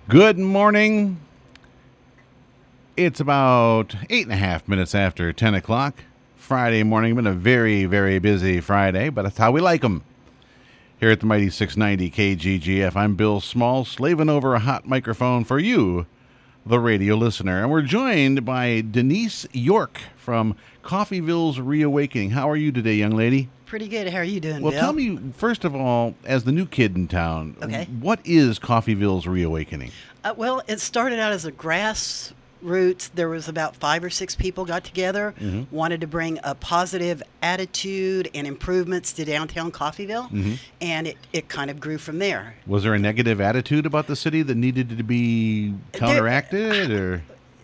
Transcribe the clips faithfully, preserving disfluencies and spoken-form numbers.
Good morning. It's about eight and a half minutes after ten o'clock. Friday morning. Been a very, very busy Friday, but that's how we like 'em. Here at the mighty six ninety K G G F, I'm Bill Small, slaving over a hot microphone for you, the radio listener. And we're joined by Denise York from Coffeyville's Reawakening. How are you today, young lady? Pretty good. How are you doing, Well, Bill? tell me, first of all, as the new kid in town, Okay. what is Coffeyville's Reawakening? Uh, well, it started out as a grassroots. There was about five or six people got together, Mm-hmm. wanted to bring a positive attitude and improvements to downtown Coffeyville, Mm-hmm. and it, it kind of grew from there. Was there a negative attitude about the city that needed to be counteracted, or?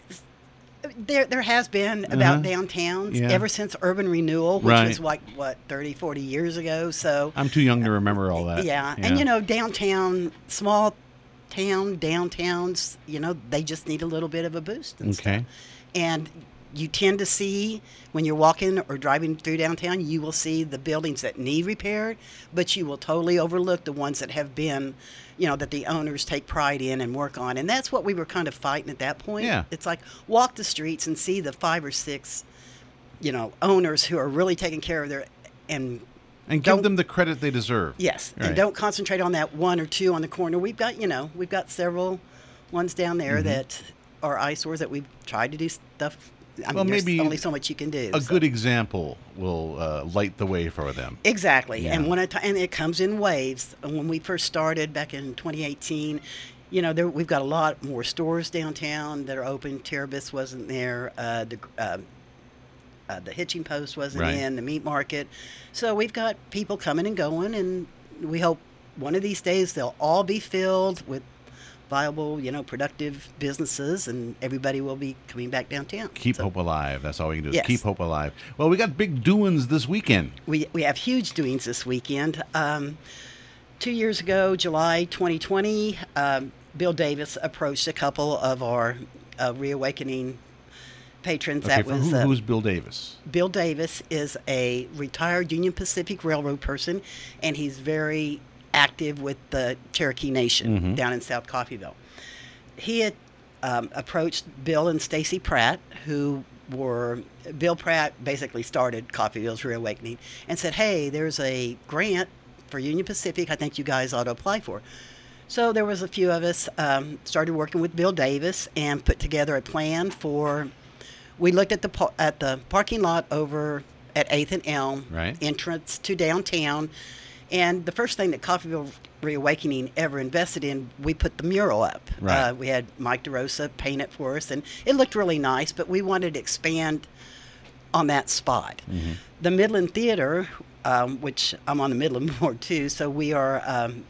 There, there has been about Uh-huh. downtowns Yeah. ever since urban renewal, which Right. was like, what, thirty, forty years ago. So, I'm too young to remember all that. yeah. And, you know, downtown, small town, downtowns, you know, they just need a little bit of a boost and stuff. Okay. And you tend to see when you're walking or driving through downtown, you will see the buildings that need repaired, but you will totally overlook the ones that have been, you know, that the owners take pride in and work on. And that's what we were kind of fighting at that point. Yeah. It's like walk the streets and see the five or six, you know, owners who are really taking care of their, and And give Don't- them the credit they deserve. yes, Right. and don't concentrate on that one or two on the corner. We've got, you know, we've got several ones down there Mhm. that are eyesores that we've tried to do stuff. I Well, mean, there's maybe only so much you can do. A so. good example will uh, light the way for them. Exactly, Yeah. and when it, and it comes in waves. And when we first started back in twenty eighteen, you know, there, we've got a lot more stores downtown that are open. Terabis wasn't there. Uh, the uh, uh, the hitching post wasn't Right. in. The meat market. So we've got people coming and going, and we hope one of these days they'll all be filled with viable, you know, productive businesses, and everybody will be coming back downtown. Keep So hope alive. That's all we can do is Yes. keep hope alive. Well, we got big doings this weekend. We we have huge doings this weekend. Um, two years ago, July twenty twenty, um, Bill Davis approached a couple of our uh, Reawakening patrons. Okay, that for was who, uh, who's Bill Davis? Bill Davis is a retired Union Pacific Railroad person, and he's very active with the Cherokee Nation Mhm. down in South Coffeyville. He had um, approached Bill and Stacy Pratt, who were Bill Pratt basically started Coffeyville's Reawakening, and said, "Hey, there's a grant for Union Pacific. I think you guys ought to apply for." So there was a few of us um, started working with Bill Davis and put together a plan for. We looked at the par- at the parking lot over at eighth and Elm, Right. entrance to downtown, and the first thing that Coffeyville Reawakening ever invested in, we put the mural up. Right. Uh, we had Mike DeRosa paint it for us, and it looked really nice. But we wanted to expand on that spot. Mm-hmm. The Midland Theater, um, which I'm on the Midland board too, so we are. Um,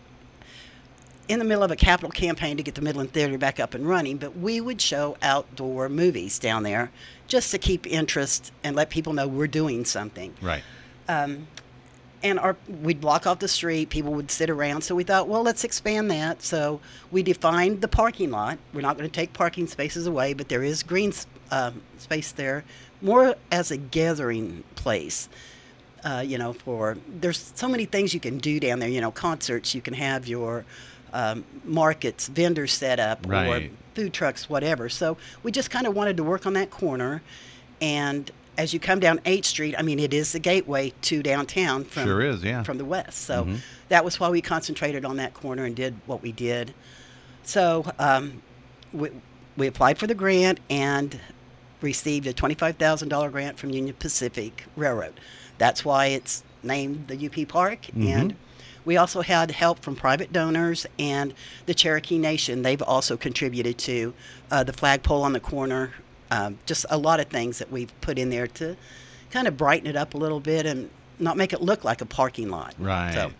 in the middle of a capital campaign to get the Midland Theater back up and running, but we would show outdoor movies down there just to keep interest and let people know we're doing something. Right. Um, and our we'd block off the street, people would sit around, so we thought, well, let's expand that. So we defined the parking lot. We're not going to take parking spaces away, but there is green um, space there, more as a gathering place. Uh, you know, for there's so many things you can do down there. You know, concerts, you can have your um, markets, vendors set up, or Right. food trucks, whatever. So we just kind of wanted to work on that corner. And as you come down eighth Street, I mean, it is the gateway to downtown from, Sure is, yeah. from the west. So Mhm. that was why we concentrated on that corner and did what we did. So um, we, we applied for the grant and received a twenty-five thousand dollars grant from Union Pacific Railroad. That's why it's named the U P Park. Mhm. And we also had help from private donors and the Cherokee Nation. They've also contributed to uh, the flagpole on the corner. Um, just a lot of things that we've put in there to kind of brighten it up a little bit and not make it look like a parking lot. Right. So,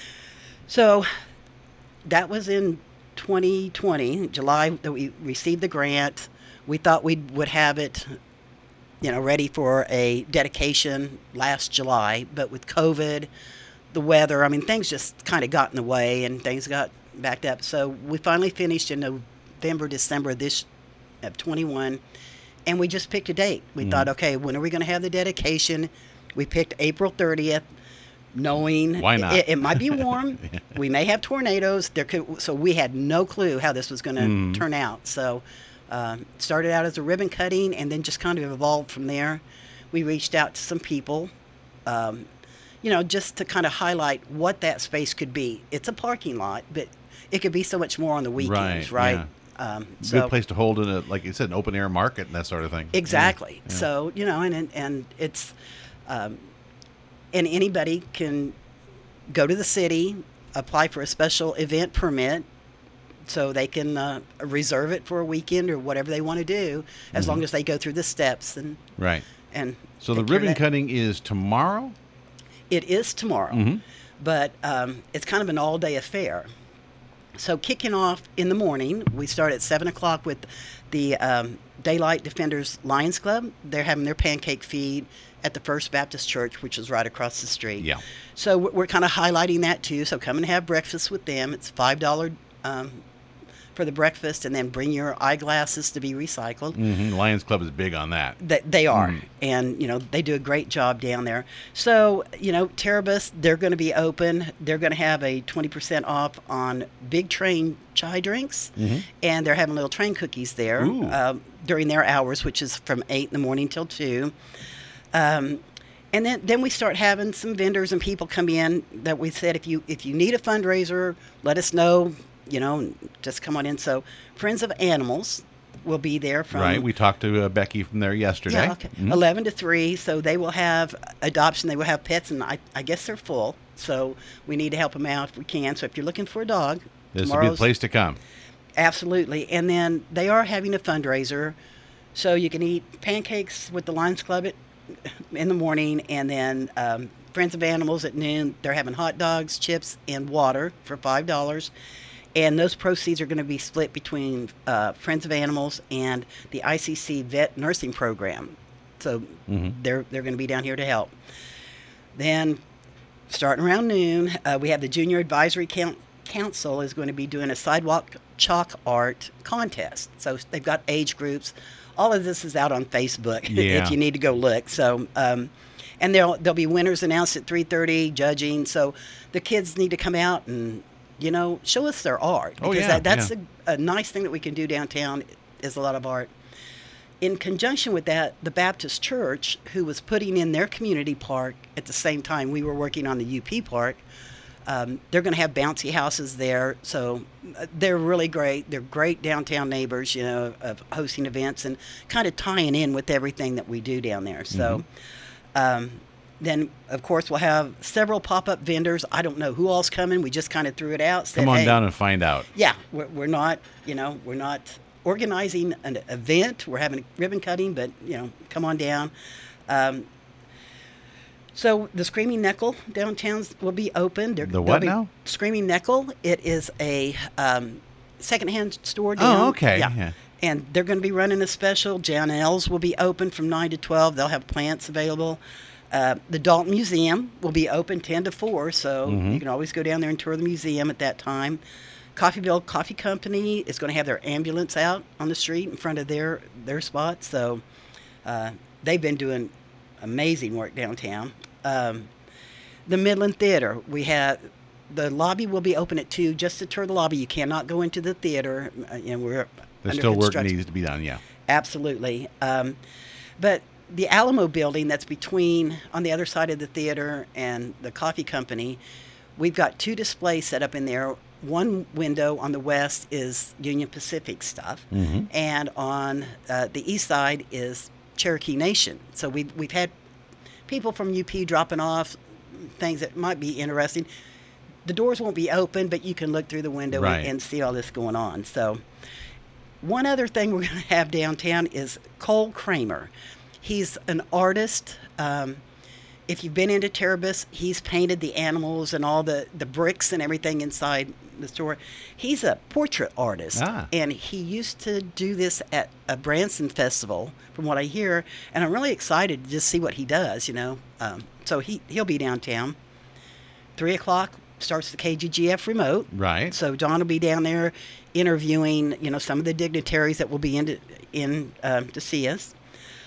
so that was in twenty twenty, July, that we received the grant. We thought we would have it, you know, ready for a dedication last July, but with COVID, the weather, I mean, things just kind of got in the way and things got backed up. So we finally finished in November, December of this of twenty-one, and we just picked a date. We Mhm. thought, okay, when are we going to have the dedication? We picked April thirtieth. knowing Why not? It, it might be warm. We may have tornadoes. There could, so we had no clue how this was going to Mm. turn out. So um, started out as a ribbon cutting and then just kind of evolved from there. We reached out to some people, um, you know, just to kind of highlight what that space could be. It's a parking lot, but it could be so much more on the weekends, Right, right? Um, Good place to hold in a, like you said, an open air market and that sort of thing. Exactly. Yeah. So, you know, and and, and it's, um, and anybody can go to the city, apply for a special event permit, so they can uh, reserve it for a weekend or whatever they want to do, as Mhm. long as they go through the steps and Right. and. So the take care of ribbon that. cutting is tomorrow? It is tomorrow, Mhm. but um, it's kind of an all-day affair. So kicking off in the morning, we start at seven o'clock with the um, Daylight Defenders Lions Club. They're having their pancake feed at the First Baptist Church, which is right across the street. Yeah. So we're, we're kind of highlighting that too. So come and have breakfast with them. It's five dollars um, for the breakfast, and then bring your eyeglasses to be recycled. hmm Lions Club is big on that. That they are, Mm. and you know they do a great job down there. So you know, Terabus, they're going to be open. They're going to have a twenty percent off on Big Train chai drinks, Mhm. and they're having little train cookies there Ooh. um, during their hours, which is from eight in the morning till two. Um, and then, then we start having some vendors and people come in that we said, if you if you need a fundraiser, let us know. You know, just come on in. So Friends of Animals will be there from Right. We talked to uh, Becky from there yesterday. yeah, okay. Mhm. eleven to three. So they will have adoption. They will have pets, and I, I guess they're full. So we need to help them out if we can. So if you're looking for a dog, This will be the tomorrow's- place to come. Absolutely. And then they are having a fundraiser. So you can eat pancakes with the Lions Club at, in the morning, and then um, Friends of Animals at noon. They're having hot dogs, chips, and water for five dollars. And those proceeds are going to be split between uh, Friends of Animals and the I C C Vet Nursing Program. So Mhm. they're they're going to be down here to help. Then, starting around noon, uh, we have the Junior Advisory Count- Council is going to be doing a sidewalk chalk art contest. So they've got age groups. All of this is out on Facebook Yeah. if you need to go look. So. Um, and there'll there'll be winners announced at three thirty, judging. So the kids need to come out and you know, show us their art. Oh, Because yeah, that, that's yeah. a, a nice thing that we can do downtown is a lot of art. In conjunction with that, the Baptist Church, who was putting in their community park at the same time we were working on the U P park, um, they're going to have bouncy houses there. So uh, they're really great. They're great downtown neighbors, you know, of hosting events and kind of tying in with everything that we do down there. So um, then, of course, we'll have several pop-up vendors. I don't know who all's coming. We just kind of threw it out. Said, Come on hey, down and find out. yeah, we're, we're not, you know, we're not organizing an event. We're having a ribbon cutting, but, you know, come on down. Um, so the Screaming Nickel downtowns will be open. They're, The they'll what be- now? Screaming Nickel. It is a um, secondhand store down. Oh, okay. Yeah. Yeah. And they're going to be running a special. Janelle's will be open from nine to twelve. They'll have plants available. Uh, the Dalton Museum will be open ten to four, so Mhm. you can always go down there and tour the museum at that time. Coffeeville Coffee Company is going to have their ambulance out on the street in front of their, their spot, so uh, they've been doing amazing work downtown. Um, the Midland Theater, we have the lobby will be open at two just to tour the lobby. You cannot go into the theater, uh, you know, we're There's under still work construction. needs to be done, yeah. Absolutely. Um, but the Alamo building that's between, on the other side of the theater and the coffee company, we've got two displays set up in there. One window on the west is Union Pacific stuff, Mhm. and on uh, the east side is Cherokee Nation. So we've, we've had people from U P dropping off things that might be interesting. The doors won't be open, but you can look through the window Right. and, and see all this going on. So one other thing we're going to have downtown is Cole Kramer. He's an artist. Um, if you've been into Terabus, he's painted the animals and all the, the bricks and everything inside the store. He's a portrait artist. Ah. And he used to do this at a Branson festival, from what I hear. And I'm really excited to just see what he does, you know. Um, so he, he'll be downtown. Three o'clock starts the K G G F remote. Right. So Don will be down there interviewing, you know, some of the dignitaries that will be in to, in um, to see us.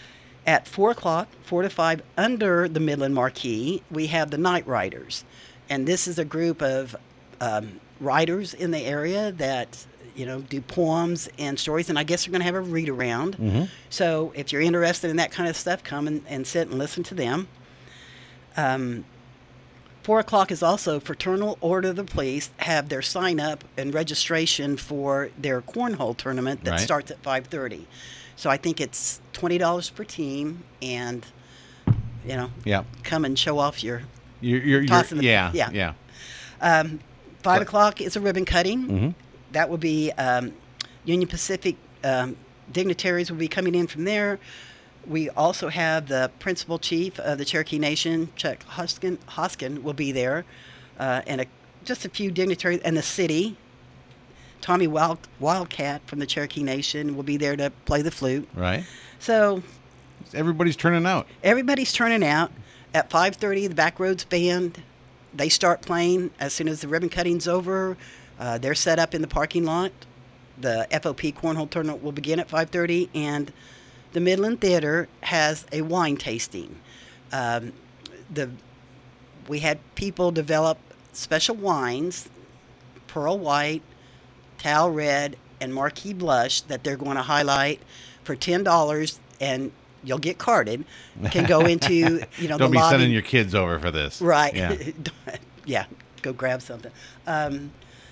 At four o'clock, four to five, under the Midland Marquee, we have the Night Riders. And this is a group of um, writers in the area that, you know, do poems and stories. And I guess they're going to have a read around. Mm-hmm. So if you're interested in that kind of stuff, come and, and sit and listen to them. Um, Four o'clock is also Fraternal Order of the Police have their sign up and registration for their cornhole tournament that Right. starts at five thirty. So I think it's twenty dollars per team, and you know, Yeah. come and show off your. You're, you're, you're Tossing the- yeah, yeah. yeah. Um, five So- o'clock is a ribbon cutting. Mm-hmm. That will be um, Union Pacific um, dignitaries will be coming in from there. We also have the principal chief of the Cherokee Nation, Chuck Hoskin, Hoskin will be there, uh, and a, just a few dignitaries, and the city. Tommy Wild, Wildcat from the Cherokee Nation will be there to play the flute. Right. So Everybody's turning out. everybody's turning out. At five thirty, the Backroads Band, they start playing as soon as the ribbon cutting's over. Uh, they're set up in the parking lot. The F O P Cornhole Tournament will begin at five thirty, and the Midland Theater has a wine tasting. Um, the we had people develop special wines, Pearl White, Tal Red, and Marquis Blush that they're going to highlight for ten dollars, and you'll get carded. Can go into you know Don't the be lobby. sending your kids over for this. Right. Yeah. Yeah. Go grab something. Um,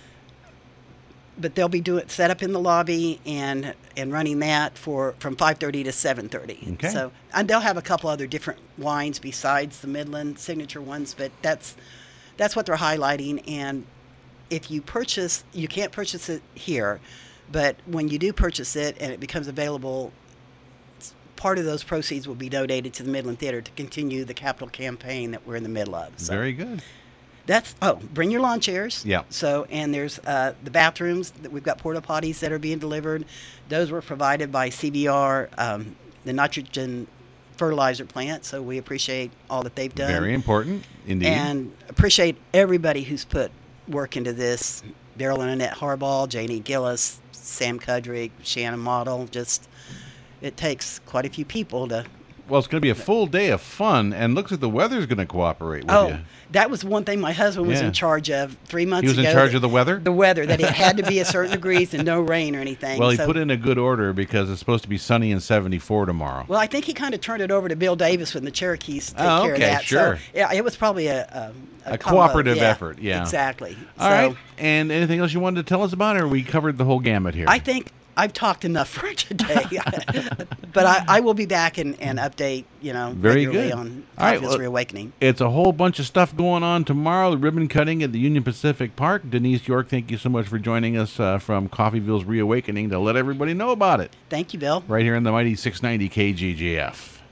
but they'll be doing set up in the lobby and and running that for from five thirty to seven thirty. Okay. So and they'll have a couple other different wines besides the Midland signature ones, but that's that's what they're highlighting. And if you purchase, you can't purchase it here, but when you do purchase it and it becomes available, part of those proceeds will be donated to the Midland Theater to continue the capital campaign that we're in the middle of. So Very good. that's oh, bring your lawn chairs. Yeah. So and there's uh, the bathrooms that we've got porta potties that are being delivered. Those were provided by C V R, um, the nitrogen fertilizer plant. So we appreciate all that they've done. Very important indeed. And appreciate everybody who's put work into this. Daryl and Annette Harbaugh, Janie Gillis, Sam Kudrick, Shannon Model. Just it takes quite a few people to. Well, it's going to be a full day of fun, and looks like the weather's going to cooperate with Oh, you. that was one thing my husband was Yeah. in charge of three months He was ago. in charge of the weather? The weather, that it had to be a certain degrees and no rain or anything. Well, he So- put in a good order because it's supposed to be sunny and seventy-four tomorrow. Well, I think he kind of turned it over to Bill Davis when the Cherokees take Oh, care okay, of that. sure. So, yeah, it was probably a um, A combo. cooperative Yeah, effort, yeah. Exactly. All so, right. And anything else you wanted to tell us about, or we covered the whole gamut here? I think I've talked enough for today. But I, I will be back and, and update, you know, Very regularly good. on All right, Confidence well, Reawakening. It's a whole bunch of stuff going on tomorrow. The ribbon cutting at the Union Pacific Park. Denise York, thank you so much for joining us uh, from Coffeeville's Reawakening to let everybody know about it. Thank you, Bill. Right here in the mighty six ninety K G G F.